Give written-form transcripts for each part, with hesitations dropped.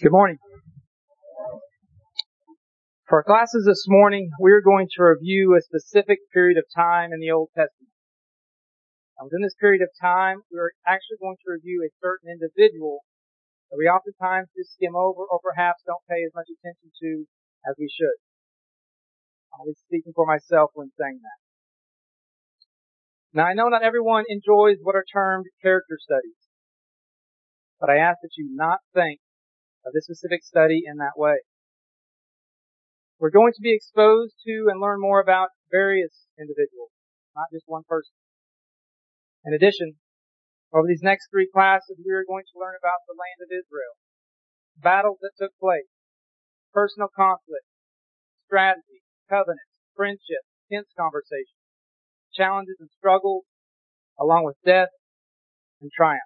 Good morning. For our classes this morning, we're going to review a specific period of time in the Old Testament. And within this period of time, we're actually going to review a certain individual that we oftentimes just skim over or perhaps don't pay as much attention to as we should. I'll be speaking for myself when saying that. Now, I know not everyone enjoys what are termed character studies, but I ask that you not think of this specific study in that way. We're going to be exposed to and learn more about various individuals, not just one person. In addition, over these next three classes, we are going to learn about the land of Israel, battles that took place, personal conflict, strategy, covenants, friendship, tense conversations, challenges and struggles, along with death and triumph.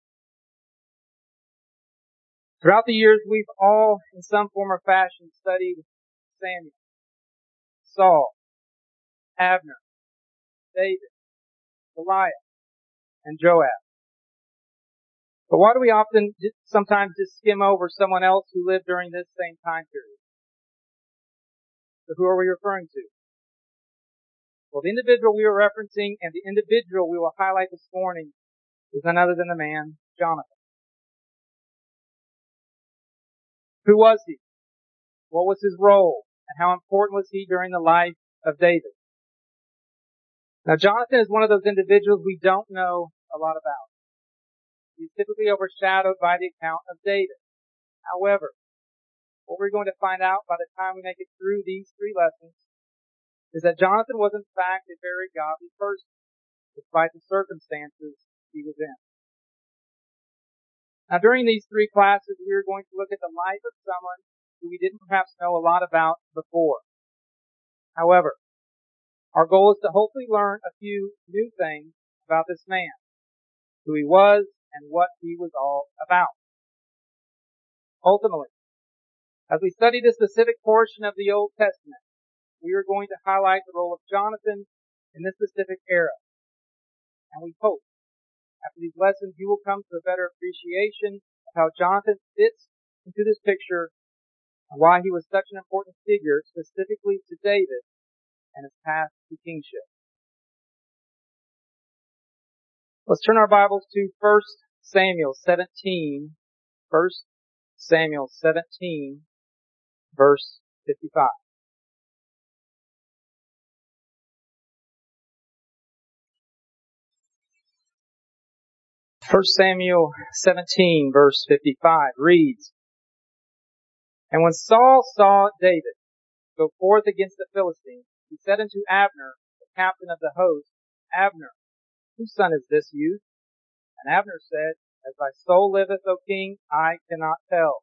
Throughout the years, we've all, in some form or fashion, studied Samuel, Saul, Abner, David, Goliath, and Joab. But why do we sometimes just skim over someone else who lived during this same time period? So who are we referring to? Well, the individual we are referencing and the individual we will highlight this morning is none other than the man, Jonathan. Who was he? What was his role? And how important was he during the life of David? Now, Jonathan is one of those individuals we don't know a lot about. He's typically overshadowed by the account of David. However, what we're going to find out by the time we make it through these three lessons is that Jonathan was in fact a very godly person, despite the circumstances he was in. Now, during these three classes, we are going to look at the life of someone who we didn't perhaps know a lot about before. However, our goal is to hopefully learn a few new things about this man, who he was, and what he was all about. Ultimately, as we study this specific portion of the Old Testament, we are going to highlight the role of Jonathan in this specific era. And we hope, after these lessons, you will come to a better appreciation of how Jonathan fits into this picture and why he was such an important figure specifically to David and his path to kingship. Let's turn our Bibles to 1 Samuel 17, 1 Samuel 17, verse 55. First Samuel 17, verse 55 reads, And when Saul saw David go forth against the Philistines, he said unto Abner, the captain of the host, Abner, whose son is this youth? And Abner said, As thy soul liveth, O king, I cannot tell.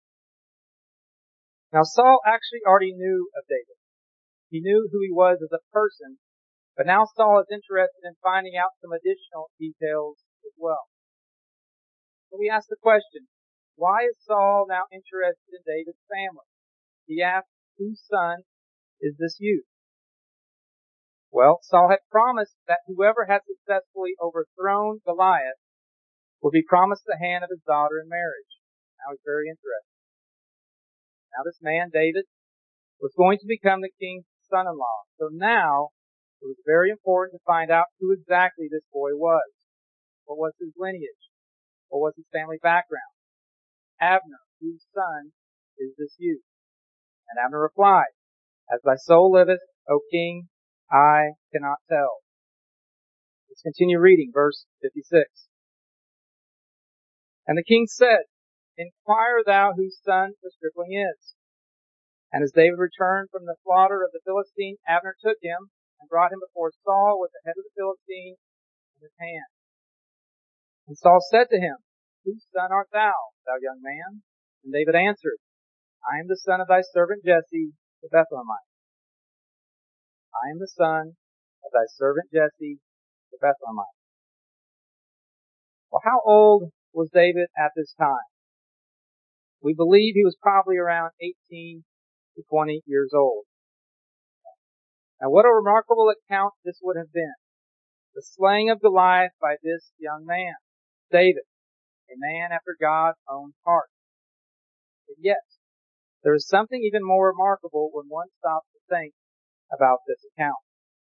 Now Saul actually already knew of David. He knew who he was as a person, but now Saul is interested in finding out some additional details as well. So we ask the question, why is Saul now interested in David's family? He asked, whose son is this youth? Well, Saul had promised that whoever had successfully overthrown Goliath would be promised the hand of his daughter in marriage. Now he's very interested. Now this man, David, was going to become the king's son-in-law. So now it was very important to find out who exactly this boy was. What was his lineage? What was his family background? Abner, whose son is this youth? And Abner replied, As thy soul liveth, O king, I cannot tell. Let's continue reading verse 56. And the king said, Inquire thou whose son the stripling is. And as David returned from the slaughter of the Philistine, Abner took him and brought him before Saul with the head of the Philistine in his hand. And Saul said to him, Whose son art thou, thou young man? And David answered, I am the son of thy servant Jesse, the Bethlehemite. I am the son of thy servant Jesse, the Bethlehemite. Well, how old was David at this time? We believe he was probably around 18 to 20 years old. Now, what a remarkable account this would have been. The slaying of Goliath by this young man, David, a man after God's own heart. A And yet, there is something even more remarkable when one stops to think about this account.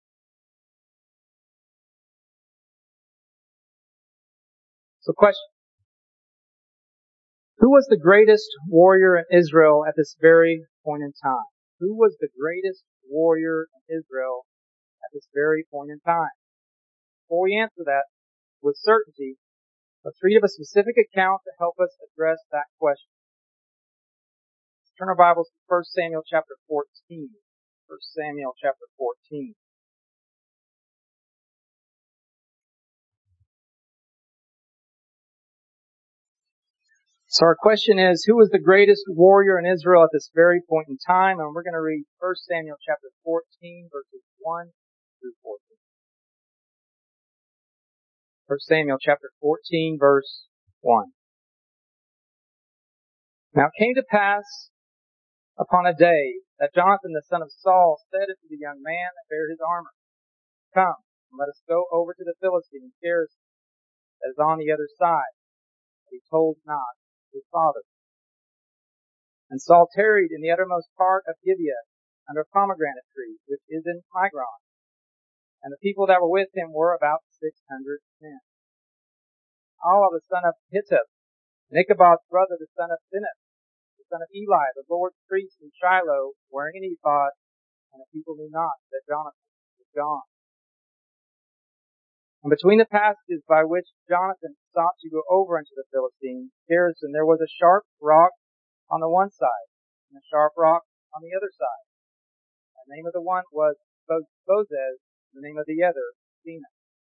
So question. Who was the greatest warrior in Israel at this very point in time? Who was the greatest warrior in Israel at this very point in time? Before we answer that with certainty, let's read of a specific account to help us address that question. Let's turn our Bibles to 1 Samuel chapter 14. 1 Samuel chapter 14. So our question is, who was the greatest warrior in Israel at this very point in time? And we're going to read 1 Samuel chapter 14, verses 1 through 14. 1 Samuel chapter 14, verse 1. Now it came to pass upon a day that Jonathan the son of Saul said unto the young man that bare his armor, Come, and let us go over to the Philistine garrison that is on the other side. But he told not his father. And Saul tarried in the uttermost part of Gibeah under a pomegranate tree, which is in Migron. And the people that were with him were about 600 men. All of the son of Hittub, Ichabod's brother, the son of Phinehas, the son of Eli, the Lord's priest in Shiloh, wearing an ephod, and the people knew not that Jonathan was gone. And between the passages by which Jonathan sought to go over unto the Philistine garrison, there was a sharp rock on the one side, and a sharp rock on the other side. The name of the one was Bozez, the name of the other, Sena.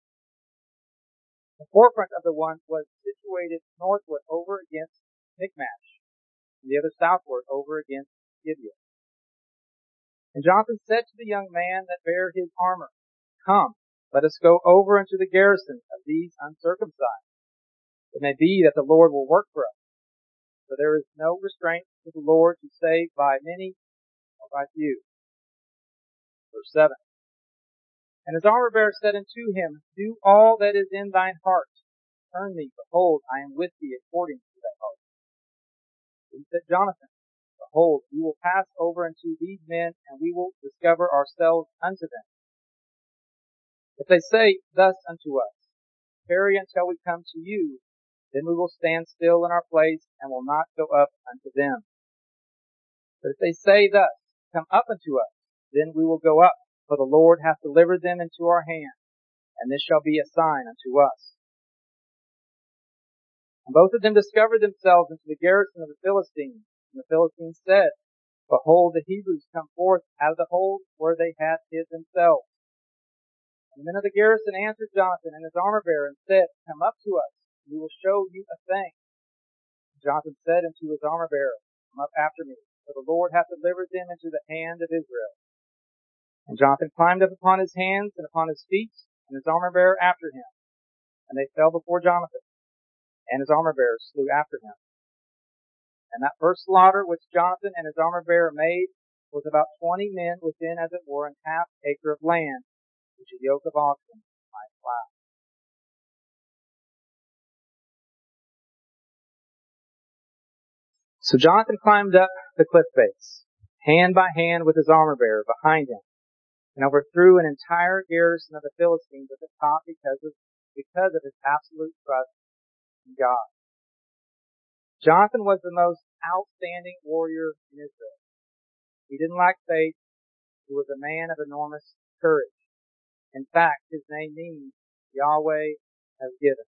The forefront of the one was situated northward over against Michmash, and the other southward over against Gibeah. And Jonathan said to the young man that bare his armor, Come, let us go over unto the garrison of these uncircumcised. It may be that the Lord will work for us, for there is no restraint to the Lord to save by many or by few. Verse 7. And his armor bearer said unto him, Do all that is in thine heart. Turn thee, behold, I am with thee according to thy heart. He said, Jonathan, Behold, we will pass over unto these men, and we will discover ourselves unto them. If they say thus unto us, Tarry until we come to you, then we will stand still in our place, and will not go up unto them. But if they say thus, Come up unto us, then we will go up, for the Lord hath delivered them into our hand, and this shall be a sign unto us. And both of them discovered themselves into the garrison of the Philistines. And the Philistines said, Behold, the Hebrews come forth out of the hold where they had hid themselves. And the men of the garrison answered Jonathan and his armor bearer and said, Come up to us, and we will show you a thing. And Jonathan said unto his armor bearer, Come up after me, for the Lord hath delivered them into the hand of Israel. And Jonathan climbed up upon his hands and upon his feet, and his armor bearer after him. And they fell before Jonathan, and his armor bearer slew after him. And that first slaughter which Jonathan and his armor bearer made was about 20 men within, as it were, an half acre of land, which a yoke of oxen might plow. So Jonathan climbed up the cliff face, hand by hand with his armor bearer behind him, and overthrew an entire garrison of the Philistines at the top because of his absolute trust in God. Jonathan was the most outstanding warrior in Israel. He didn't lack faith. He was a man of enormous courage. In fact, his name means Yahweh has given.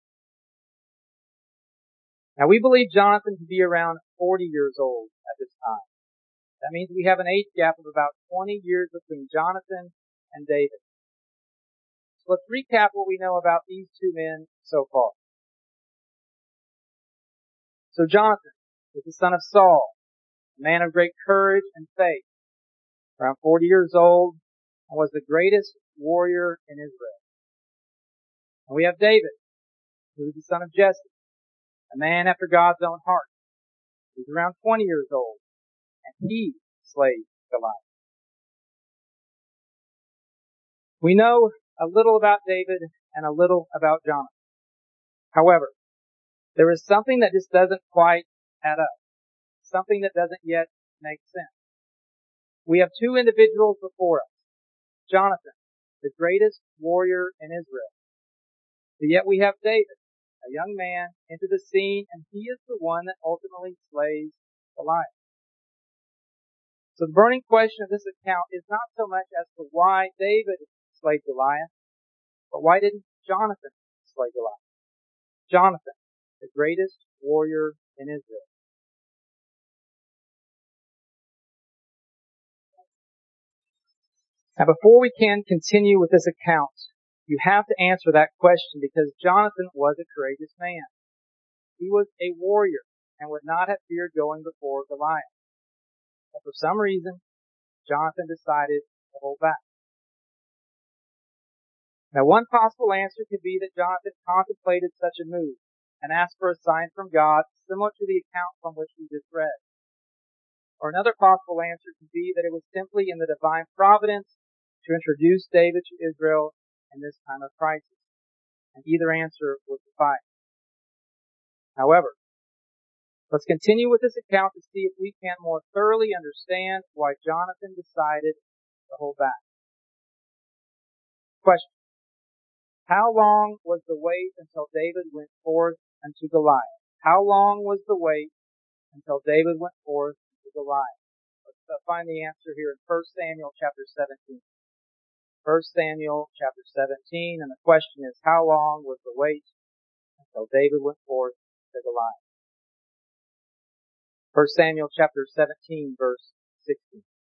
Now we believe Jonathan to be around 40 years old at this time. That means we have an age gap of about 20 years between Jonathan and David. So let's recap what we know about these two men so far. So Jonathan was the son of Saul, a man of great courage and faith, around 40 years old, and was the greatest warrior in Israel. And we have David, who is the son of Jesse, a man after God's own heart. He's around 20 years old, and he slayed Goliath. We know a little about David and a little about Jonathan. However, there is something that just doesn't quite add up. something that doesn't yet make sense. We have two individuals before us. Jonathan, the greatest warrior in Israel. But yet we have David, a young man, enter the scene, and he is the one that ultimately slays Goliath. So the burning question of this account is not so much as to why David slayed Goliath, but why didn't Jonathan slay Goliath? Jonathan, the greatest warrior in Israel. Now before we can continue with this account, you have to answer that question because Jonathan was a courageous man. He was a warrior and would not have feared going before Goliath. But for some reason, Jonathan decided to hold back. Now one possible answer could be that Jonathan contemplated such a move and asked for a sign from God similar to the account from which we just read. Or another possible answer could be that it was simply in the divine providence to introduce David to Israel in this time of crisis. And either answer would suffice. However, let's continue with this account to see if we can more thoroughly understand why Jonathan decided to hold back. Question. How long was the wait until David went forth unto Goliath? How long was the wait until David went forth unto Goliath? Let's find the answer here in 1 Samuel chapter 17. 1 Samuel chapter 17, and the question is, how long was the wait until David went forth to Goliath? 1 Samuel chapter 17, verse 16.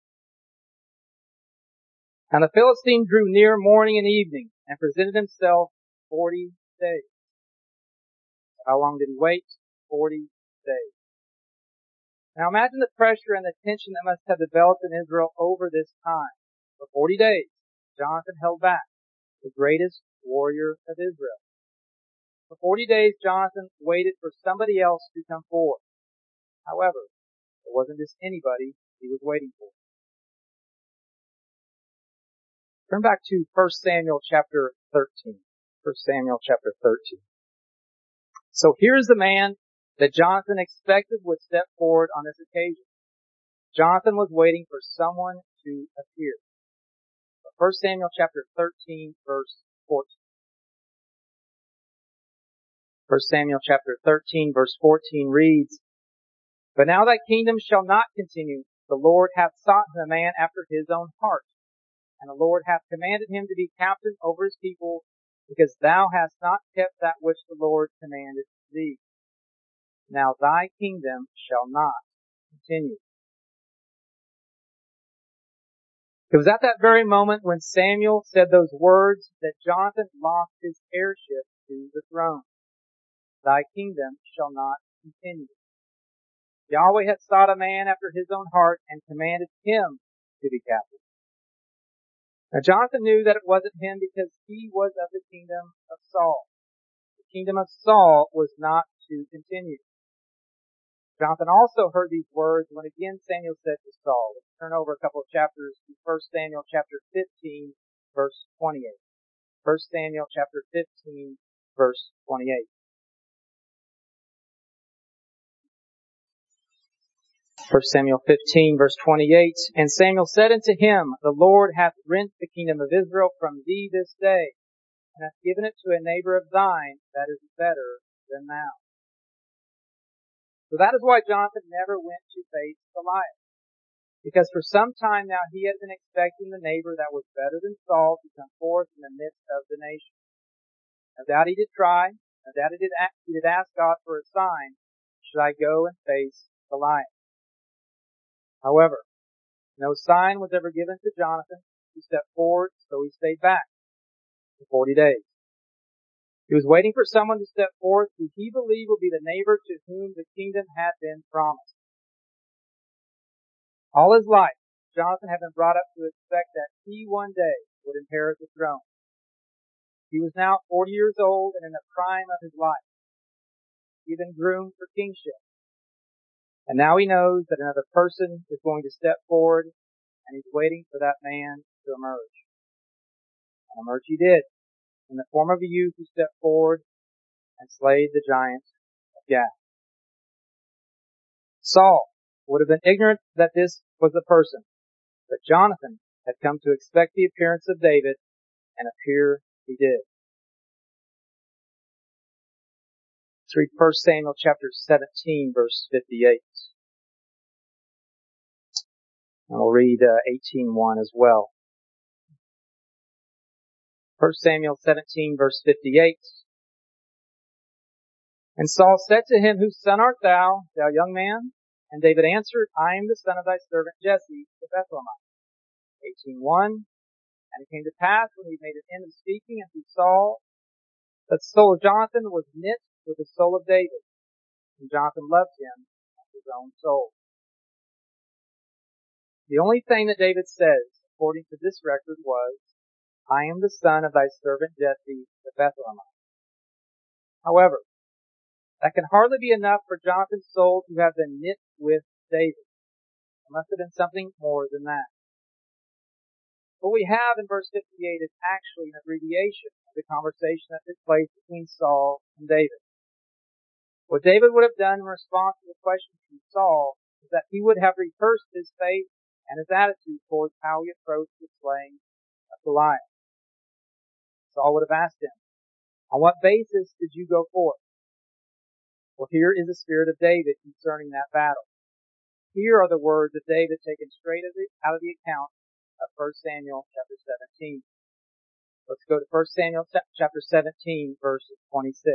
And the Philistine drew near morning and evening, and presented himself 40 days. How long did he wait? 40 days. Now imagine the pressure and the tension that must have developed in Israel over this time. For 40 days, Jonathan held back, the greatest warrior of Israel. For 40 days, Jonathan waited for somebody else to come forward. However, it wasn't just anybody he was waiting for. Turn back to 1 Samuel chapter 13. 1 Samuel chapter 13. So here's the man that Jonathan expected would step forward on this occasion. Jonathan was waiting for someone to appear. 1 Samuel chapter 13, verse 14. 1 Samuel chapter 13, verse 14 reads, But now thy kingdom shall not continue. The Lord hath sought him a man after his own heart. And the Lord hath commanded him to be captain over his people, because thou hast not kept that which the Lord commanded thee. Now thy kingdom shall not continue. It was at that very moment when Samuel said those words that Jonathan lost his heirship to the throne. Thy kingdom shall not continue. Yahweh had sought a man after his own heart and commanded him to be captain. Now Jonathan knew that it wasn't him because he was of the kingdom of Saul. The kingdom of Saul was not to continue. Jonathan also heard these words when again Samuel said to Saul. Let's turn over a couple of chapters to 1 Samuel chapter 15, verse 28. 1 Samuel chapter 15, verse 28. 1 Samuel 15, verse 28. And Samuel said unto him, The Lord hath rent the kingdom of Israel from thee this day, and hath given it to a neighbor of thine that is better than thou. So that is why Jonathan never went to face Goliath. Because for some time now he had been expecting the neighbor that was better than Saul to come forth in the midst of the nation. No doubt he did try. No doubt he did ask God for a sign. Should I go and face Goliath? However, no sign was ever given to Jonathan to step forward, so he stayed back for 40 days. He was waiting for someone to step forth who he believed would be the neighbor to whom the kingdom had been promised. All his life, Jonathan had been brought up to expect that he one day would inherit the throne. He was now 40 years old and in the prime of his life. He had been groomed for kingship. And now he knows that another person is going to step forward, and he's waiting for that man to emerge. And emerge he did, in the form of a youth who stepped forward and slayed the giant of Gath. Saul, would have been ignorant that this was the person. But Jonathan had come to expect the appearance of David, and appear he did. Let's read 1 Samuel chapter 17, verse 58. And we'll read 18:1 as well. 1 Samuel 17, verse 58. And Saul said to him, Whose son art thou, thou young man? And David answered, I am the son of thy servant Jesse, the Bethlehemite. 18:1. And it came to pass, when he made an end of speaking unto Saul, that the soul of Jonathan was knit with the soul of David, and Jonathan loved him as his own soul. The only thing that David says, according to this record, was, I am the son of thy servant Jesse, the Bethlehemite. However, that can hardly be enough for Jonathan's soul to have been knit with David. There must have been something more than that. What we have in verse 58 is actually an abbreviation of the conversation that took place between Saul and David. What David would have done in response to the question from Saul is that he would have rehearsed his faith and his attitude towards how he approached the slaying of Goliath. Saul would have asked him, on what basis did you go forth? Well, here is the spirit of David concerning that battle. Here are the words of David taken straight out of the account of 1 Samuel chapter 17. Let's go to 1 Samuel chapter 17, verse 26.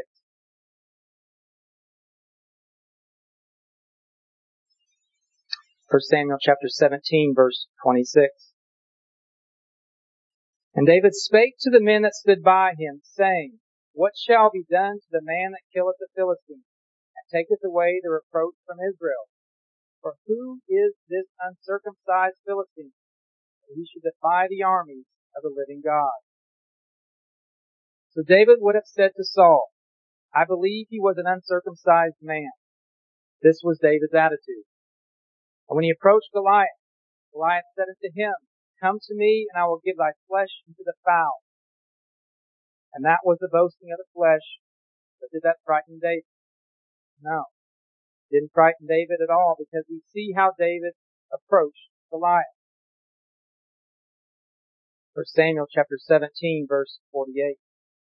1 Samuel chapter 17, verse 26. And David spake to the men that stood by him, saying, What shall be done to the man that killeth the Philistine, and taketh away the reproach from Israel? For who is this uncircumcised Philistine, that he should defy the armies of the living God? So David would have said to Saul, I believe he was an uncircumcised man. This was David's attitude. And when he approached Goliath, Goliath said unto him, Come to me, and I will give thy flesh into the fowls. And that was the boasting of the flesh. But did that frighten David? No. It didn't frighten David at all, because we see how David approached Goliath. 1 Samuel chapter 17, verse 48.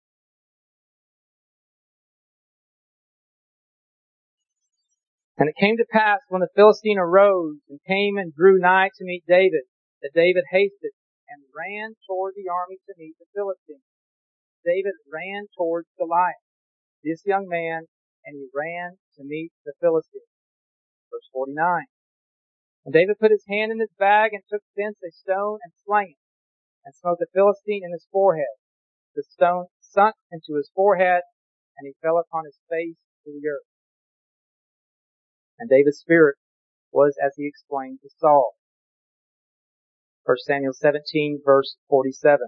And it came to pass, when the Philistine arose and came and drew nigh to meet David, that David hasted and ran toward the army to meet the Philistine. David ran towards Goliath, this young man, and he ran to meet the Philistine. Verse 49. And David put his hand in his bag and took thence a stone and slang it, and smote the Philistine in his forehead. The stone sunk into his forehead, and he fell upon his face to the earth. And David's spirit was as he explained to Saul. 1 Samuel 17, verse 47.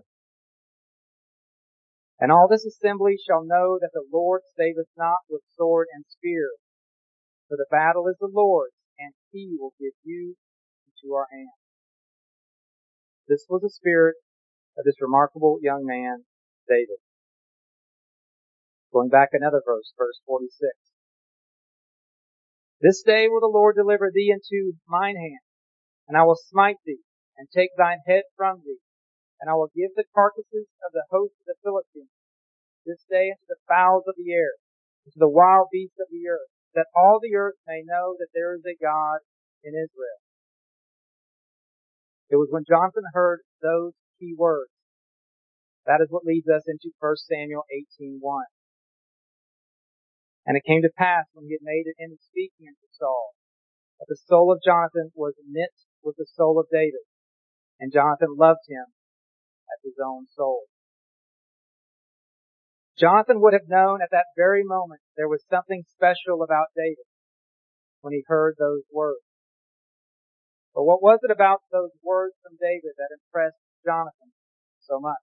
And all this assembly shall know that the Lord saveth not with sword and spear, for the battle is the Lord's, and he will give you into our hand. This was the spirit of this remarkable young man, David. Going back another verse, verse 46. This day will the Lord deliver thee into mine hand, and I will smite thee, and take thine head from thee, and I will give the carcasses of the host of the Philistines this day unto the fowls of the air, and to the wild beasts of the earth, that all the earth may know that there is a God in Israel. It was when Jonathan heard those key words. That is what leads us into 1 Samuel 18:1. And it came to pass, when he had made an end of speaking unto Saul, that the soul of Jonathan was knit with the soul of David, and Jonathan loved him as his own soul. Jonathan would have known at that very moment there was something special about David when he heard those words. But what was it about those words from David that impressed Jonathan so much?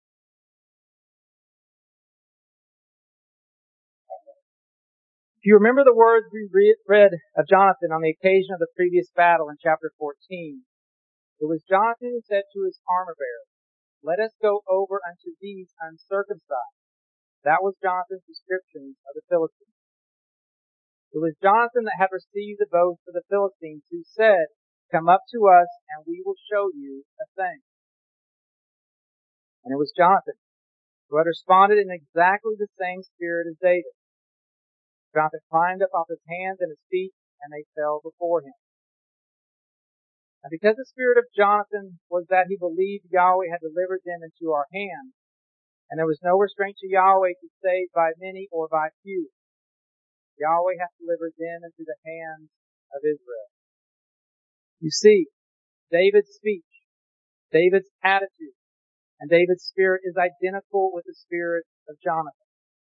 If you remember the words we read of Jonathan on the occasion of the previous battle in chapter 14, it was Jonathan who said to his armor bearer, Let us go over unto these uncircumcised. That was Jonathan's description of the Philistines. It was Jonathan that had received the boast of the Philistines, who said, "Come up to us, and we will show you a thing." And it was Jonathan who had responded in exactly the same spirit as David. Jonathan climbed up off his hands and his feet, and they fell before him. And because the spirit of Jonathan was that he believed Yahweh had delivered them into our hands, and there was no restraint to Yahweh to save by many or by few, Yahweh hath delivered them into the hands of Israel. You see, David's speech, David's attitude, and David's spirit is identical with the spirit of Jonathan.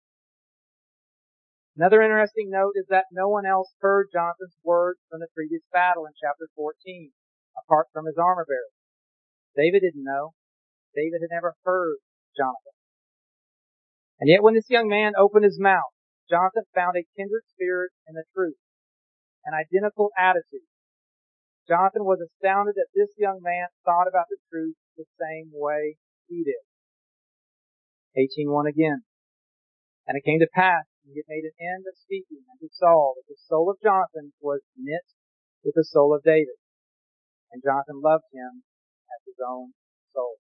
Another interesting note is that no one else heard Jonathan's words from the previous battle in chapter 14, apart from his armor bearer. David didn't know. David had never heard Jonathan. And yet when this young man opened his mouth, Jonathan found a kindred spirit in the truth, an identical attitude. Jonathan was astounded that this young man thought about the truth the same way he did. 18:1 again. And it came to pass, when he had made an end of speaking unto Saul, that the soul of Jonathan was knit with the soul of David, and Jonathan loved him as his own soul.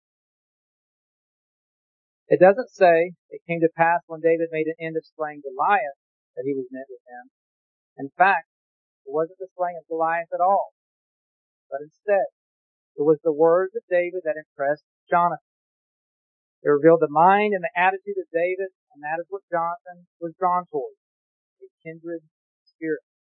It doesn't say it came to pass when David made an end of slaying Goliath that he was knit with him. In fact, it wasn't the slaying of Goliath at all, but instead, it was the words of David that impressed Jonathan. It revealed the mind and the attitude of David, and that is what Jonathan was drawn toward, a kindred spirit.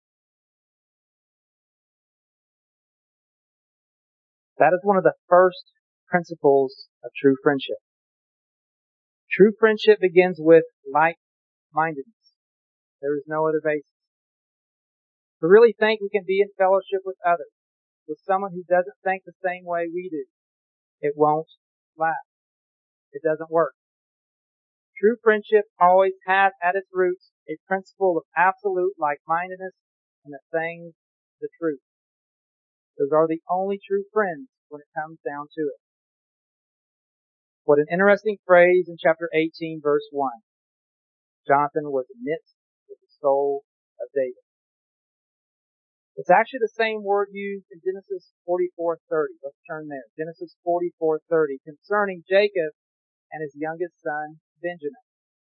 That is one of the first principles of true friendship. True friendship begins with like-mindedness. There is no other basis. To really think we can be in fellowship with others, with someone who doesn't think the same way we do, it won't last. It doesn't work. True friendship always has at its roots a principle of absolute like-mindedness in the things of the truth. Those are the only true friends when it comes down to it. What an interesting phrase in chapter 18, verse 1. Jonathan was knit with the soul of David. It's actually the same word used in Genesis 44:30. Let's turn there. Genesis 44:30 concerning Jacob and his youngest son, Benjamin.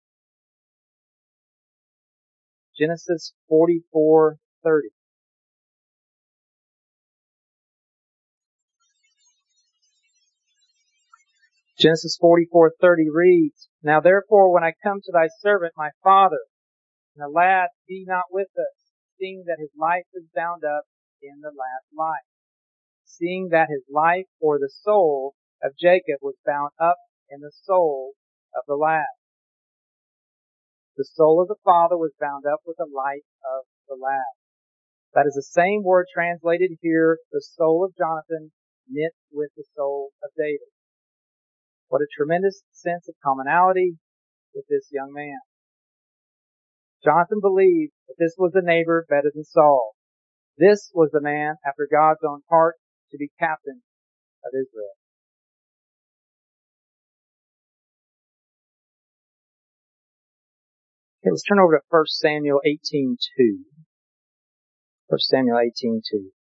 Genesis 44:30. Genesis 44:30 reads, "Now therefore when I come to thy servant my father, and the lad be not with us, seeing that his life is bound up in the lad's life. Seeing that his life, or the soul of Jacob, was bound up in the soul of the lad." The soul of the father was bound up with the life of the lad. That is the same word translated here, the soul of Jonathan knit with the soul of David. What a tremendous sense of commonality with this young man. Jonathan believed that this was the neighbor better than Saul. This was the man after God's own heart to be captain of Israel. Okay, let's turn over to 1 Samuel 18:2. 1 Samuel 18:2.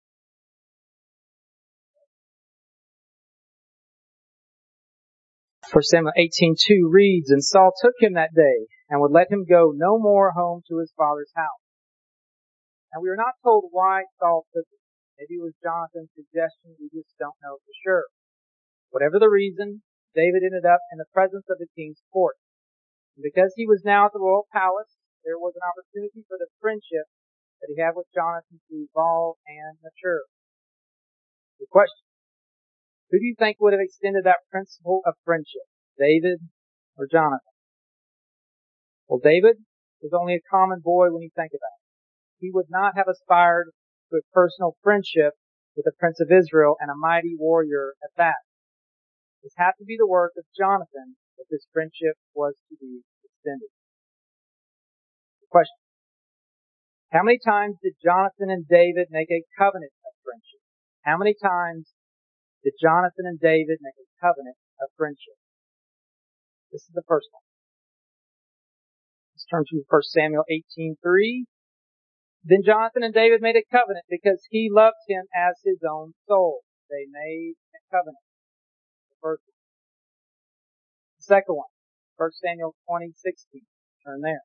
1 Samuel 18:2 reads, "And Saul took him that day, and would let him go no more home to his father's house." And we are not told why Saul took him. Maybe it was Jonathan's suggestion, we just don't know for sure. Whatever the reason, David ended up in the presence of the king's court. And because he was now at the royal palace, there was an opportunity for the friendship that he had with Jonathan to evolve and mature. The question: who do you think would have extended that principle of friendship, David or Jonathan? Well, David was only a common boy when you think about it. He would not have aspired to a personal friendship with the Prince of Israel and a mighty warrior at that. This had to be the work of Jonathan if this friendship was to be extended. The question: how many times did Jonathan and David make a covenant of friendship? How many times did Jonathan and David make a covenant of friendship? This is the first one. Let's turn to 1 Samuel 18:3. Then Jonathan and David made a covenant because he loved him as his own soul. They made a covenant. The first one. The second one, 1 Samuel 20:16. Turn there.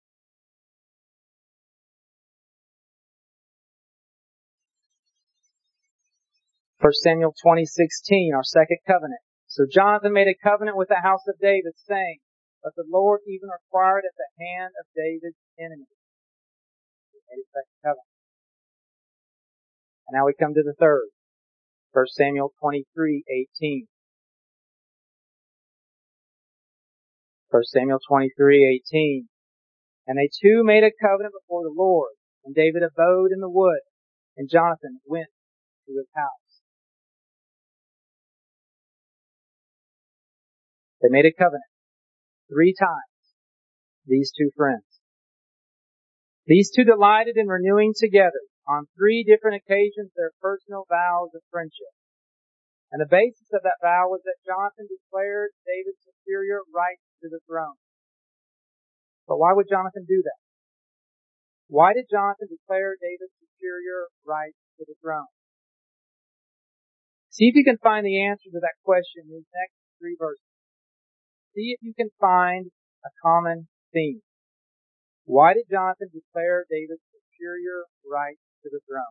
1 Samuel 20:16, our second covenant. So Jonathan made a covenant with the house of David, saying, "But the Lord even required at the hand of David's enemies." He made a second covenant. And now we come to the third. 1 Samuel 23:18. 1 Samuel 23:18. And they two made a covenant before the Lord, and David abode in the wood, and Jonathan went to his house. They made a covenant 3 times, these two friends. These two delighted in renewing together on 3 different occasions their personal vows of friendship. And the basis of that vow was that Jonathan declared David's superior right to the throne. But why would Jonathan do that? Why did Jonathan declare David's superior right to the throne? See if you can find the answer to that question in these next 3 verses. See if you can find a common theme. Why did Jonathan declare David's superior right to the throne?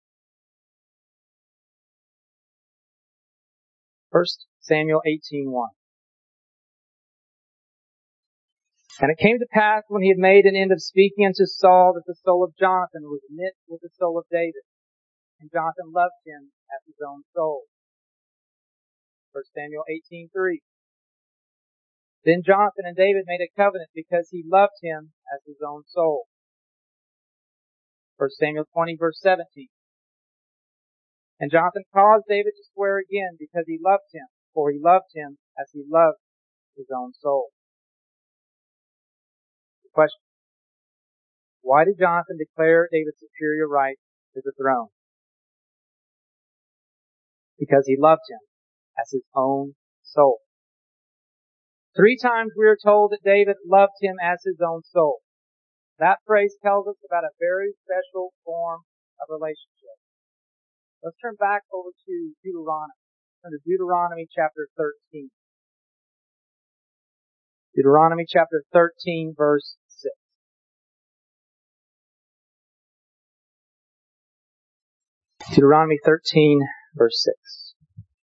1 Samuel 18:1. And it came to pass when he had made an end of speaking unto Saul that the soul of Jonathan was knit with the soul of David, and Jonathan loved him as his own soul. 1 Samuel 18:3. Then Jonathan and David made a covenant because he loved him as his own soul. 1 Samuel 20 verse 17. And Jonathan caused David to swear again because he loved him, for he loved him as he loved his own soul. The question: why did Jonathan declare David's superior right to the throne? Because he loved him as his own soul. 3 times we are told that David loved him as his own soul. That phrase tells us about a very special form of relationship. Let's turn back over to Deuteronomy. Turn to Deuteronomy chapter 13. Deuteronomy chapter 13 verse 6. Deuteronomy 13 verse 6.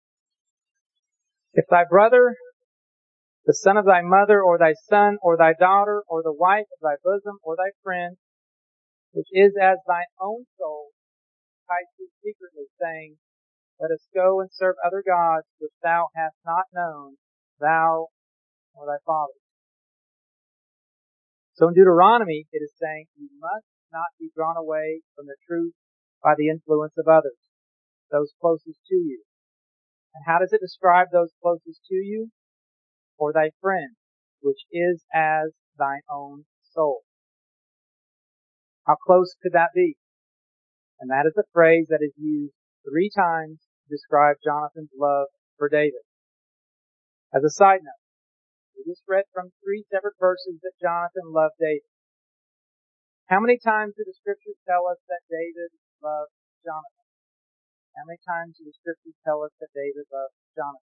If thy brother, the son of thy mother, or thy son, or thy daughter, or the wife of thy bosom, or thy friend, which is as thine own soul, entice thee secretly, saying, Let us go and serve other gods which thou hast not known, thou or thy fathers. So in Deuteronomy, it is saying you must not be drawn away from the truth by the influence of others, those closest to you. And how does it describe those closest to you? Or thy friend, which is as thine own soul. How close could that be? And that is a phrase that is used 3 times to describe Jonathan's love for David. As a side note, we just read from 3 separate verses that Jonathan loved David. How many times do the scriptures tell us that David loved Jonathan? How many times do the scriptures tell us that David loved Jonathan?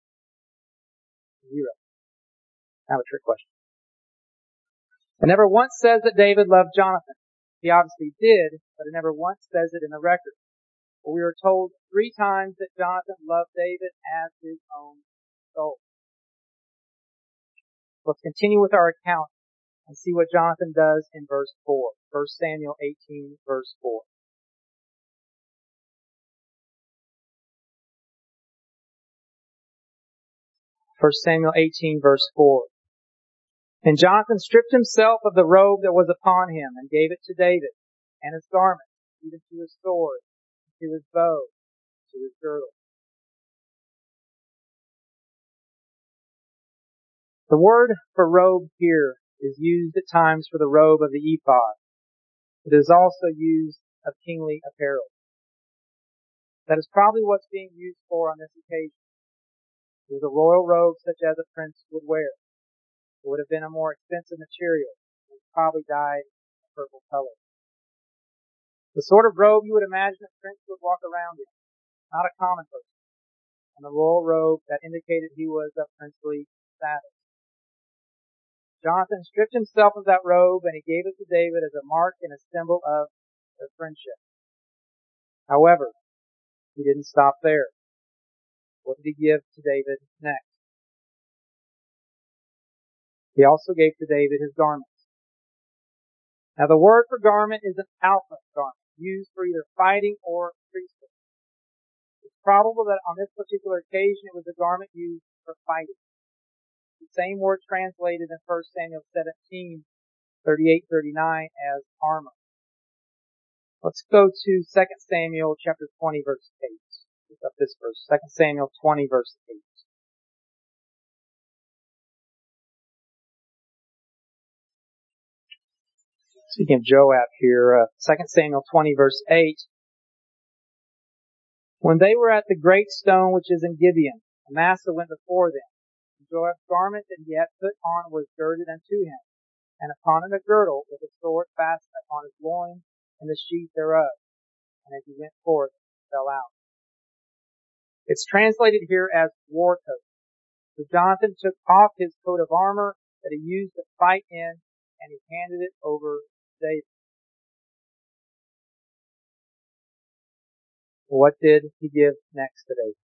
0. Now a trick question. It never once says that David loved Jonathan. He obviously did, but it never once says it in the record. But we are told 3 times that Jonathan loved David as his own soul. Let's continue with our account and see what Jonathan does in verse 4. 1 Samuel 18 verse 4. First Samuel 18 verse 4. And Jonathan stripped himself of the robe that was upon him and gave it to David, and his garments, even to his sword, to his bow, to his girdle. The word for robe here is used at times for the robe of the ephod. It is also used of kingly apparel. That is probably what's being used for on this occasion. It was a royal robe such as a prince would wear. It would have been a more expensive material. It was probably dyed a purple color. The sort of robe you would imagine a prince would walk around in, not a common person, and the royal robe that indicated he was of princely status. Jonathan stripped himself of that robe and he gave it to David as a mark and a symbol of their friendship. However, he didn't stop there. What did he give to David next? He also gave to David his garments. Now the word for garment is an alpha garment, used for either fighting or priesthood. It's probable that on this particular occasion it was a garment used for fighting. The same word translated in 1 Samuel 17, 38-39 as armor. Let's go to 2 Samuel chapter 20 verse 8. Look up this verse. 2 Samuel 20 verse 8. Speaking of Joab here, 2 Samuel 20 verse 8. When they were at the great stone which is in Gibeon, Amasa went before them. And Joab's garment that he had put on was girded unto him, and upon it a girdle with a sword fastened upon his loins and the sheath thereof. And as he went forth, fell out. It's translated here as war coat. So Jonathan took off his coat of armor that he used to fight in, and he handed it over to David. What did he give next to David?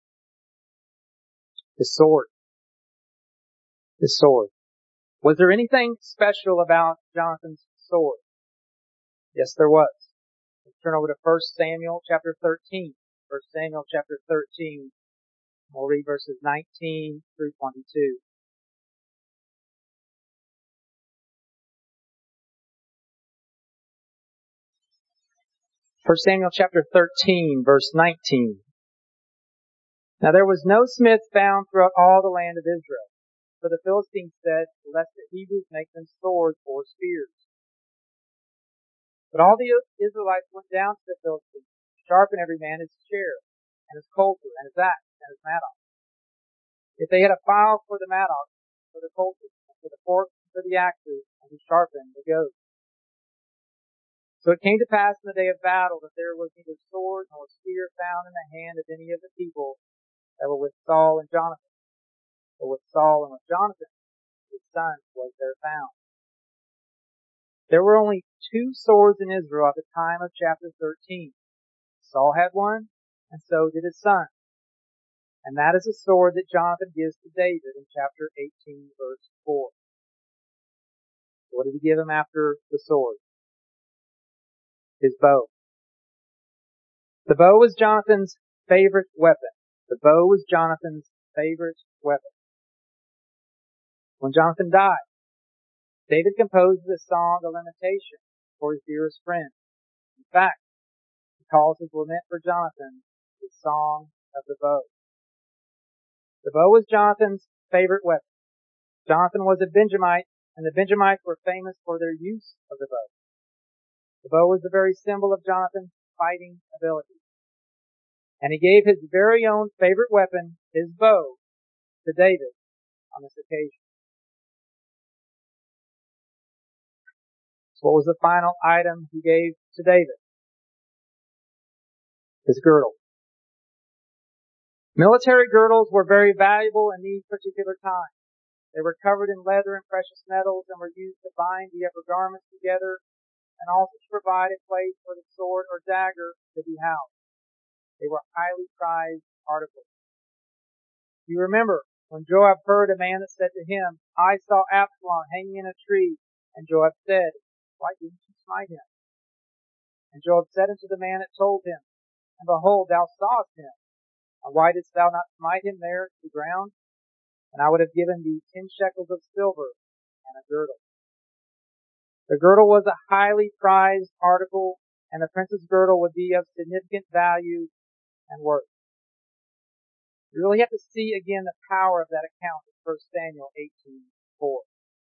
His sword. His sword. Was there anything special about Jonathan's sword? Yes, there was. Let's turn over to 1 Samuel chapter 13. 1 Samuel chapter 13. We'll read verses 19 through 22. First Samuel chapter 13, verse 19. Now there was no smith found throughout all the land of Israel. So the Philistines said, lest the Hebrews make them swords or spears. But all the Israelites went down to the Philistines, to sharpen every man his share, and his coulter, and his axe, and his mattock. If they had a file for the mattock, for the coulter, and for the forks, and for the axes, and to sharpen the goads. So it came to pass in the day of battle that there was neither sword nor spear found in the hand of any of the people that were with Saul and Jonathan. But with Saul and with Jonathan, his son, was there found. There were only 2 swords in Israel at the time of chapter 13. Saul had one, and so did his son. And that is the sword that Jonathan gives to David in chapter 18, verse 4. What did he give him after the sword? His bow. The bow was Jonathan's favorite weapon. The bow was Jonathan's favorite weapon. When Jonathan died, David composed a song of lamentation for his dearest friend. In fact, he calls his lament for Jonathan the Song of the Bow. The bow was Jonathan's favorite weapon. Jonathan was a Benjamite, and the Benjamites were famous for their use of the bow. The bow was the very symbol of Jonathan's fighting ability. And he gave his very own favorite weapon, his bow, to David on this occasion. So what was the final item he gave to David? His girdle. Military girdles were very valuable in these particular times. They were covered in leather and precious metals and were used to bind the upper garments together and also to provide a place for the sword or dagger to be housed. They were highly prized articles. You remember when Joab heard a man that said to him, I saw Absalom hanging in a tree, and Joab said, why didn't you smite him? And Joab said unto the man that told him, and behold, thou sawest him, and why didst thou not smite him there to the ground? And I would have given thee 10 shekels of silver and a girdle. The girdle was a highly prized article, and the prince's girdle would be of significant value and worth. You really have to see again the power of that account in 1 Samuel 18:4.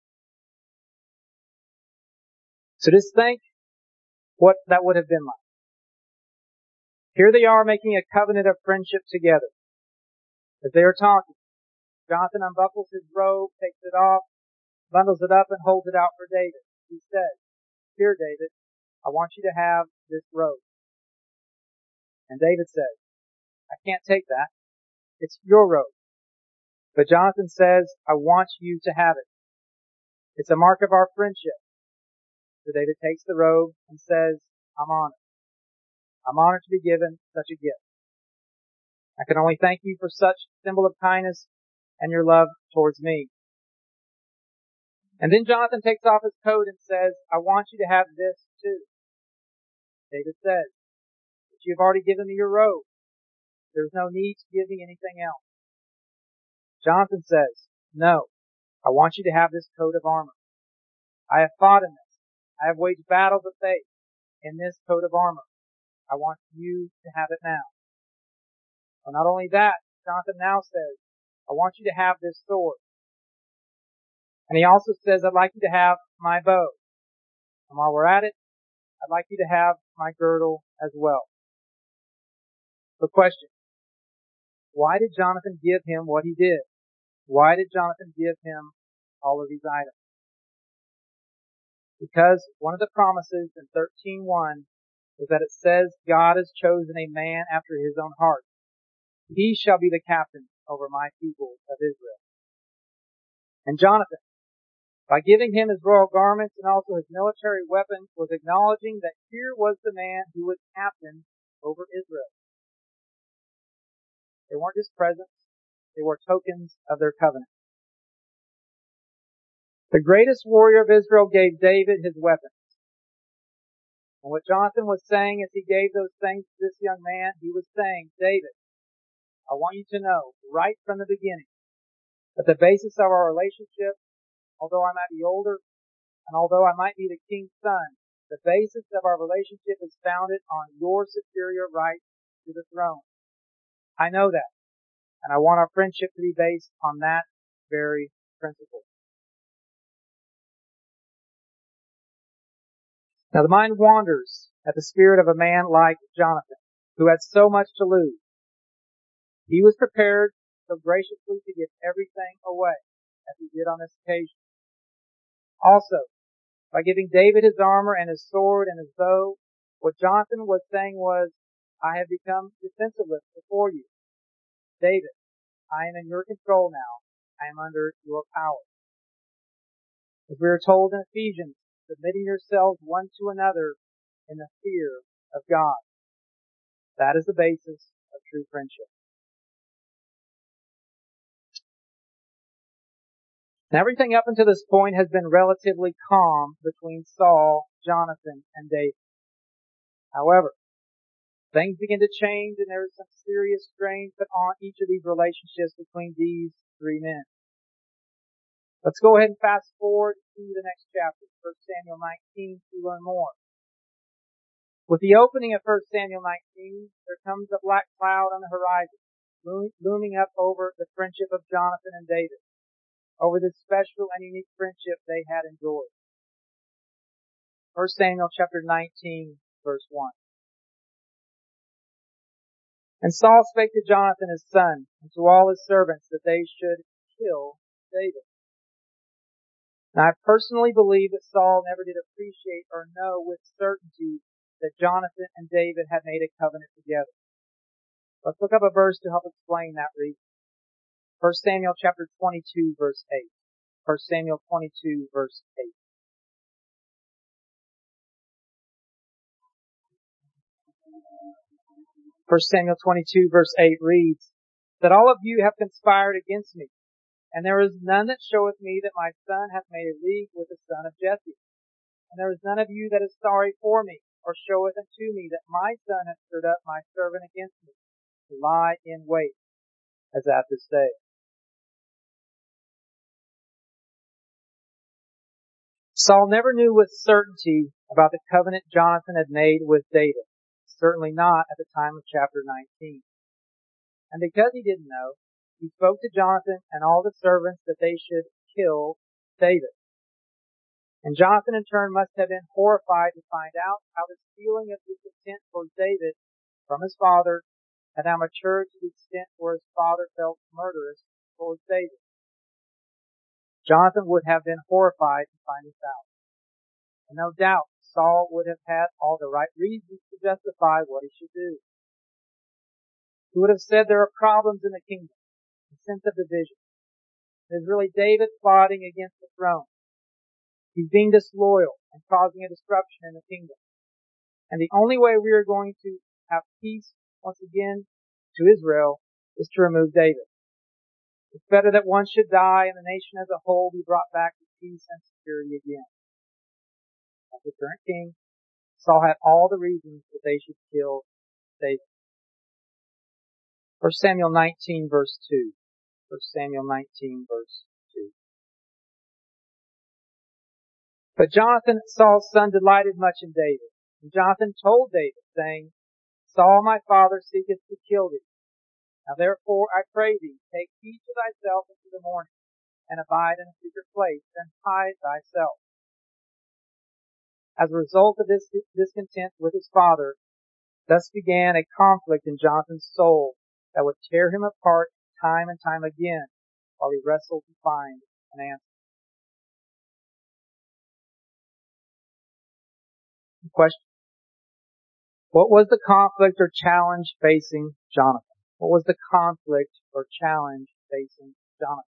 So just think what that would have been like. Here they are making a covenant of friendship together. As they are talking, Jonathan unbuckles his robe, takes it off, bundles it up, and holds it out for David. He says, Here, David, I want you to have this robe. And David says, I can't take that. It's your robe. But Jonathan says, I want you to have it. It's a mark of our friendship. So David takes the robe and says, I'm honored. I'm honored to be given such a gift. I can only thank you for such symbol of kindness and your love towards me. And then Jonathan takes off his coat and says, I want you to have this too. David says, but you've already given me your robe. There's no need to give me anything else. Jonathan says, no, I want you to have this coat of armor. I have fought in this. I have waged battles of faith in this coat of armor. I want you to have it now. Well, not only that, Jonathan now says, I want you to have this sword. And he also says, I'd like you to have my bow. And while we're at it, I'd like you to have my girdle as well. The question, why did Jonathan give him what he did? Why did Jonathan give him all of these items? Because one of the promises in 13:1 is that it says God has chosen a man after his own heart. He shall be the captain over my people of Israel. And Jonathan, by giving him his royal garments and also his military weapons, was acknowledging that here was the man who was captain over Israel. They weren't just presents, they were tokens of their covenant. The greatest warrior of Israel gave David his weapons. And what Jonathan was saying as he gave those things to this young man, he was saying, David, I want you to know right from the beginning that the basis of our relationship, although I might be older and although I might be the king's son, the basis of our relationship is founded on your superior right to the throne. I know that, and I want our friendship to be based on that very principle. Now the mind wanders at the spirit of a man like Jonathan, who had so much to lose. He was prepared so graciously to give everything away, as he did on this occasion. Also, by giving David his armor and his sword and his bow, what Jonathan was saying was, I have become defenseless before you. David, I am in your control now. I am under your power. As we are told in Ephesians, submitting yourselves one to another in the fear of God. That is the basis of true friendship. Now, everything up until this point has been relatively calm between Saul, Jonathan, and David. However, things begin to change and there is some serious strain put on each of these relationships between these three men. Let's go ahead and fast forward to the next chapter, 1 Samuel 19, to learn more. With the opening of 1 Samuel 19, there comes a black cloud on the horizon, looming up over the friendship of Jonathan and David, over this special and unique friendship they had enjoyed. 1 Samuel chapter 19, verse 1. And Saul spake to Jonathan his son, and to all his servants, that they should kill David. Now I personally believe that Saul never did appreciate or know with certainty that Jonathan and David had made a covenant together. Let's look up a verse to help explain that reason. 1 Samuel chapter 22, verse 8. 1 Samuel 22, verse 8. First Samuel 22, verse 8 reads, that all of you have conspired against me, and there is none that showeth me that my son hath made a league with the son of Jesse. And there is none of you that is sorry for me, or showeth unto me that my son hath stirred up my servant against me, to lie in wait, as at this day. Saul never knew with certainty about the covenant Jonathan had made with David. Certainly not at the time of chapter 19. And because he didn't know, he spoke to Jonathan and all the servants that they should kill David. And Jonathan in turn must have been horrified to find out how this feeling of discontent towards David from his father had now matured to the extent where his father felt murderous towards David. Jonathan would have been horrified to find this out. And no doubt Saul would have had all the right reasons to justify what he should do. He would have said there are problems in the kingdom, a sense of division. There's really David plotting against the throne. He's being disloyal and causing a disruption in the kingdom. And the only way we are going to have peace once again to Israel is to remove David. It's better that one should die and the nation as a whole be brought back to peace and security again. As the current king, Saul had all the reasons that they should kill David. 1 Samuel 19 verse 2. 1 Samuel 19 verse 2. But Jonathan, Saul's son, delighted much in David. And Jonathan told David, saying, Saul my father seeketh to kill thee. Now therefore I pray thee, take heed to thyself unto the morning, and abide in a secret place, and hide thyself. As a result of this discontent with his father, thus began a conflict in Jonathan's soul that would tear him apart time and time again while he wrestled to find an answer. Question. What was the conflict or challenge facing Jonathan? What was the conflict or challenge facing Jonathan?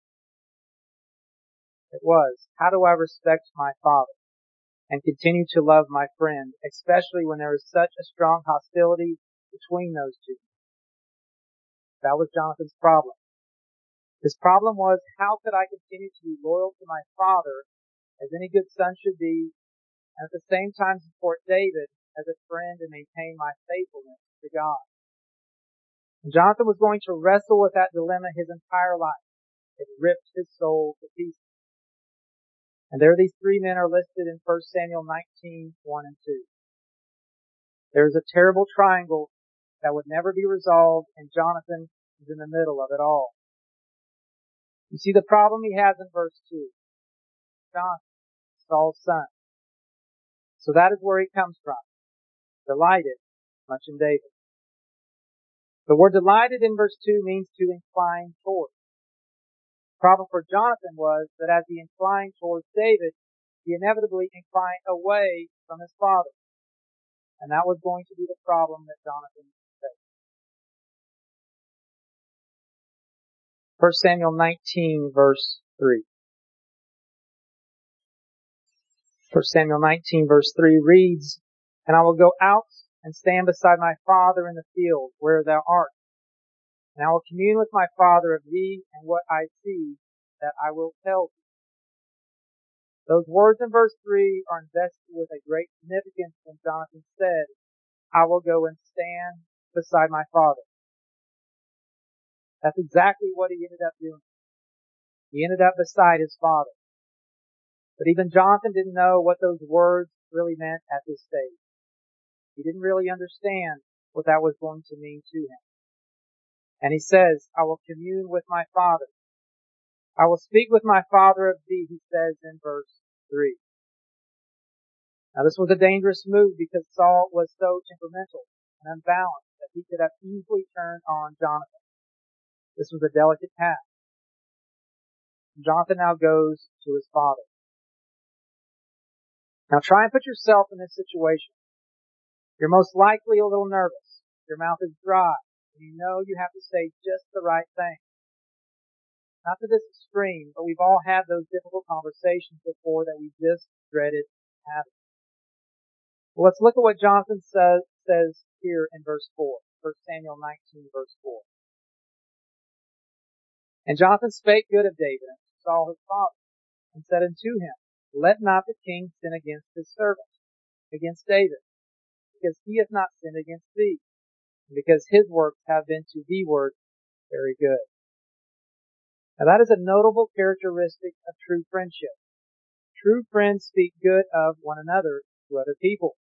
It was, how do I respect my father and continue to love my friend, especially when there is such a strong hostility between those two? That was Jonathan's problem. His problem was, how could I continue to be loyal to my father as any good son should be, and at the same time support David as a friend and maintain my faithfulness to God? And Jonathan was going to wrestle with that dilemma his entire life. It ripped his soul to pieces. And there these three men are listed in 1 Samuel 19, 1 and 2. There is a terrible triangle that would never be resolved, and Jonathan is in the middle of it all. You see the problem he has in verse 2. Jonathan, Saul's son. So that is where he comes from. Delighted much in David. The word delighted in verse 2 means to incline toward. The problem for Jonathan was that as he inclined towards David, he inevitably inclined away from his father. And that was going to be the problem that Jonathan faced. 1 Samuel 19 verse 3. 1 Samuel 19 verse 3 reads, And I will go out and stand beside my father in the field where thou art. And I will commune with my father of thee, and what I see that I will tell thee. Those words in verse 3 are invested with a great significance when Jonathan said, I will go and stand beside my father. That's exactly what he ended up doing. He ended up beside his father. But even Jonathan didn't know what those words really meant at this stage. He didn't really understand what that was going to mean to him. And he says, I will commune with my father. I will speak with my father of thee, he says in verse 3. Now this was a dangerous move because Saul was so temperamental and unbalanced that he could have easily turned on Jonathan. This was a delicate task. Jonathan now goes to his father. Now try and put yourself in this situation. You're most likely a little nervous. Your mouth is dry. And you know you have to say just the right thing. Not to this extreme, but we've all had those difficult conversations before that we just dreaded having. Well, let's look at what Jonathan says here in verse 4. 1 Samuel 19 verse 4. And Jonathan spake good of David and Saul his father, and said unto him, Let not the king sin against his servant, against David, because he hath not sinned against thee, and because his works have been to thee ward very good. Now that is a notable characteristic of true friendship. True friends speak good of one another to other people.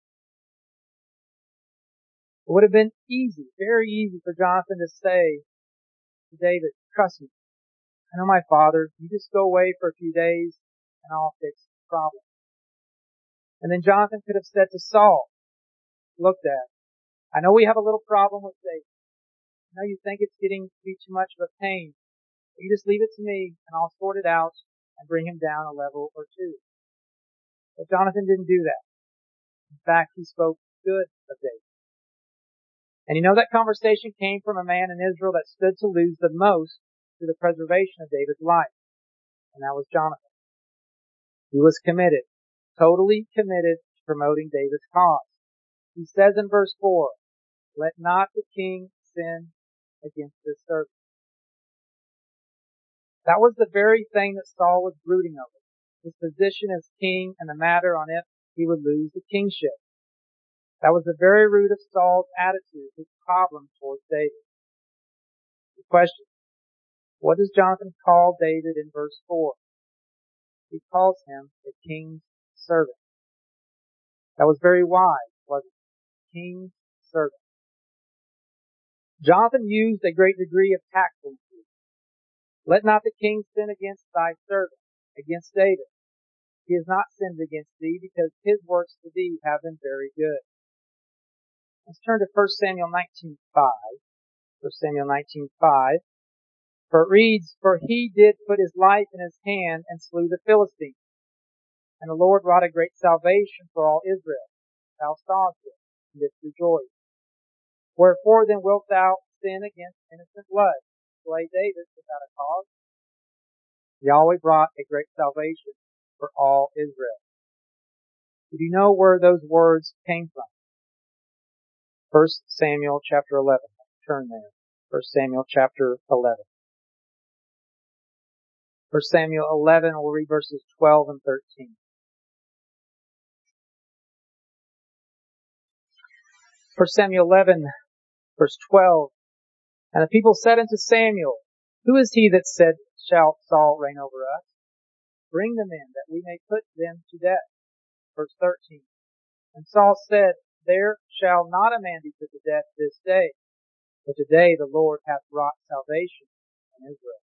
It would have been easy, very easy for Jonathan to say to David, trust me, I know my father, you just go away for a few days and I'll fix the problem. And then Jonathan could have said to Saul, look, Dad, I know we have a little problem with David. I know you think it's getting to be too much of a pain. But you just leave it to me and I'll sort it out and bring him down a level or two. But Jonathan didn't do that. In fact, he spoke good of David. And that conversation came from a man in Israel that stood to lose the most to the preservation of David's life. And that was Jonathan. He was committed, totally committed to promoting David's cause. He says in verse 4, "Let not the king sin against his servant." That was the very thing that Saul was brooding over. His position as king and the matter on if he would lose the kingship. That was the very root of Saul's attitude, his problem towards David. The question, what does Jonathan call David in verse 4? He calls him the king's servant. That was very wise, wasn't it? King's servant. Jonathan used a great degree of tactfulness. Let not the king sin against thy servant, against David. He has not sinned against thee, because his works to thee have been very good. Let's turn to 1 Samuel 19:5. 1 Samuel 19:5. For it reads, "For he did put his life in his hand and slew the Philistine. And the Lord wrought a great salvation for all Israel. Thou sawest it, and didst rejoice. Wherefore then wilt thou sin against innocent blood, slay David without a cause?" Yahweh brought a great salvation for all Israel. Do you know where those words came from? 1 Samuel chapter 11. Turn there. 1 Samuel chapter 11. 1 Samuel 11, we'll read verses 12 and 13. 1 Samuel 11, verse 12. And the people said unto Samuel, "Who is he that said, Shall Saul reign over us? Bring them in, that we may put them to death." Verse 13. And Saul said, "There shall not a man be put to death this day, but today the Lord hath wrought salvation in Israel."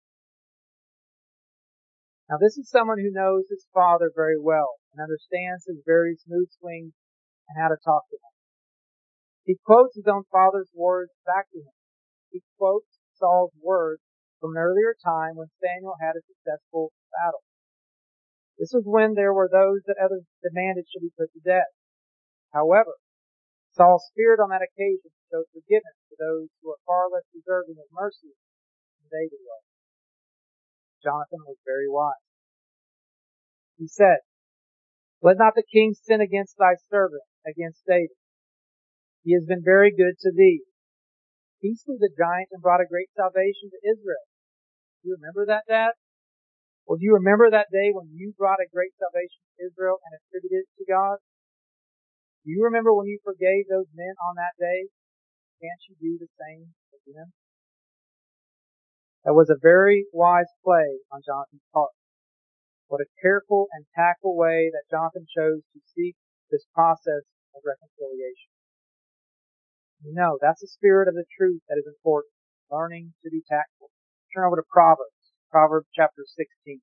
Now this is someone who knows his father very well and understands his various mood swings and how to talk to him. He quotes his own father's words back to him. He quotes Saul's words from an earlier time when Samuel had a successful battle. This was when there were those that others demanded should be put to death. However, Saul's spirit on that occasion showed forgiveness to those who were far less deserving of mercy than David was. Jonathan was very wise. He said, "Let not the king sin against thy servant, against David. He has been very good to thee. He slew the giant and brought a great salvation to Israel." Do you remember that, Dad? Well, do you remember that day when you brought a great salvation to Israel and attributed it to God? Do you remember when you forgave those men on that day? Can't you do the same again? That was a very wise play on Jonathan's part. What a careful and tactful way that Jonathan chose to seek this process of reconciliation. You know, that's the spirit of the truth that is important. Learning to be tactful. Turn over to Proverbs. Proverbs chapter 16.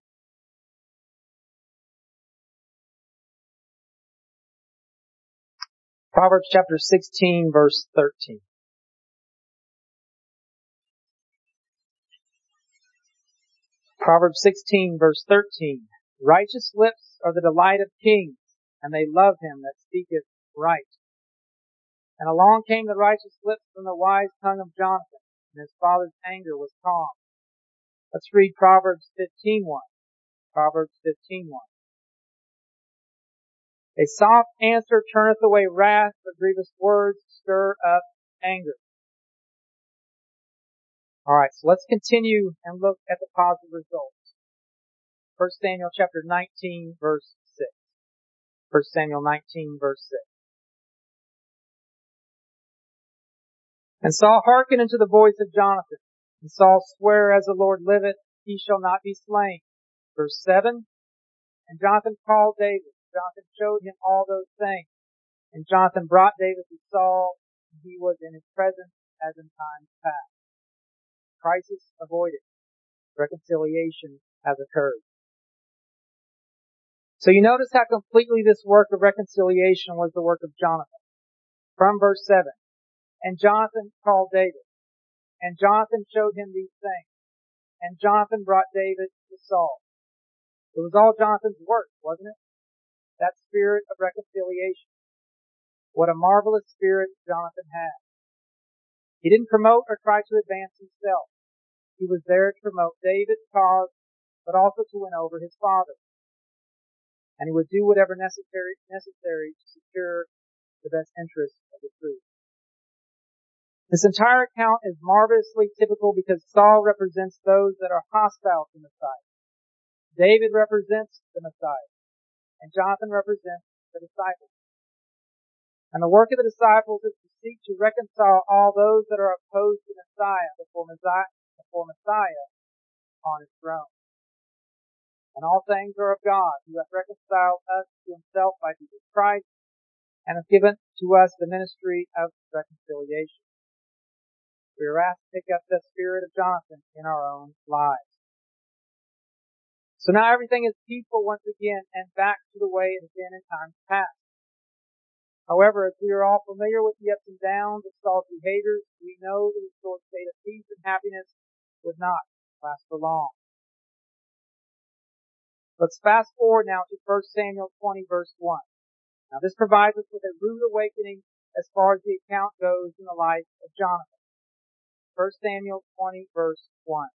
Proverbs chapter 16, verse 13. Proverbs 16, verse 13. "Righteous lips are the delight of kings, and they love him that speaketh right. And along came the righteous lips from the wise tongue of Jonathan, and his father's anger was calm." Let's read Proverbs 15:1. Proverbs 15:1. "A soft answer turneth away wrath, but grievous words stir up anger." Alright, so let's continue and look at the positive results. 1 Samuel chapter 19, verse 6. 1 Samuel 19, verse 6. "And Saul hearkened unto the voice of Jonathan. And Saul sware, As the Lord liveth, he shall not be slain." Verse 7. "And Jonathan called David. Jonathan showed him all those things. And Jonathan brought David to Saul, and he was in his presence as in times past." Crisis avoided. Reconciliation has occurred. So you notice how completely this work of reconciliation was the work of Jonathan. From verse 7. "And Jonathan called David. And Jonathan showed him these things. And Jonathan brought David to Saul." It was all Jonathan's work, wasn't it? That spirit of reconciliation. What a marvelous spirit Jonathan had. He didn't promote or try to advance himself. He was there to promote David's cause, but also to win over his father. And he would do whatever necessary to secure the best interests of the truth. This entire account is marvelously typical because Saul represents those that are hostile to Messiah. David represents the Messiah, and Jonathan represents the disciples. And the work of the disciples is to seek to reconcile all those that are opposed to Messiah before Messiah on his throne. And all things are of God, who hath reconciled us to himself by Jesus Christ, and hath given to us the ministry of reconciliation. We are asked to pick up the spirit of Jonathan in our own lives. So now everything is peaceful once again and back to the way it has been in times past. However, as we are all familiar with the ups and downs of Saul's behaviors, we know the restored state of peace and happiness would not last for long. Let's fast forward now to 1 Samuel 20 verse 1. Now this provides us with a rude awakening as far as the account goes in the life of Jonathan. 1 Samuel 20 verse 1.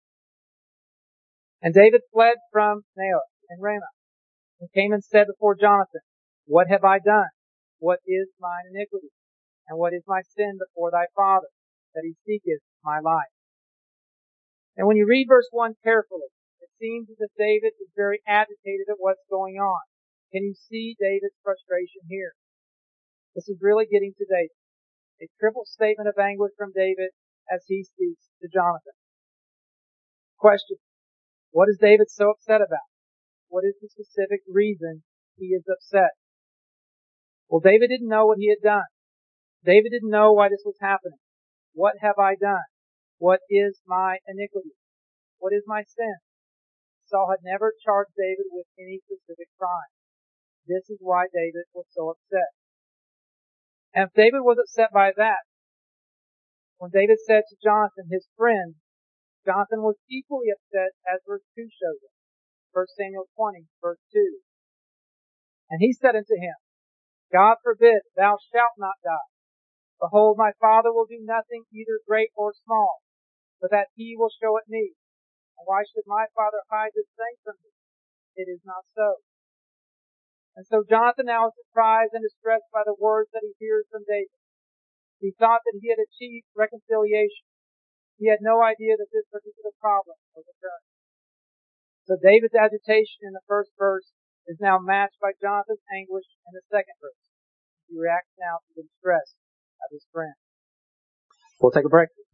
And David fled from Naioth in Ramah, and came and said before Jonathan, What have I done? What is mine iniquity? And what is my sin before thy father, that he seeketh my life? And when you read verse 1 carefully, it seems as if David is very agitated at what's going on. Can you see David's frustration here? This is really getting to David. A triple statement of anguish from David as he speaks to Jonathan. Question. What is David so upset about? What is the specific reason he is upset? Well, David didn't know what he had done. David didn't know why this was happening. What have I done? What is my iniquity? What is my sin? Saul had never charged David with any specific crime. This is why David was so upset. And if David was upset by that, when David said to Jonathan, his friend, Jonathan was equally upset as verse 2 shows us. 1 Samuel 20, verse 2. And he said unto him, God forbid, thou shalt not die. Behold, my father will do nothing either great or small, but that he will show it me. And why should my father hide this thing from me? It is not so. And so Jonathan now is surprised and distressed by the words that he hears from David. He thought that he had achieved reconciliation. He had no idea that this particular problem was occurring. So David's agitation in the first verse is now matched by Jonathan's anguish in the second verse. He reacts now to the distress of his friend. We'll take a break.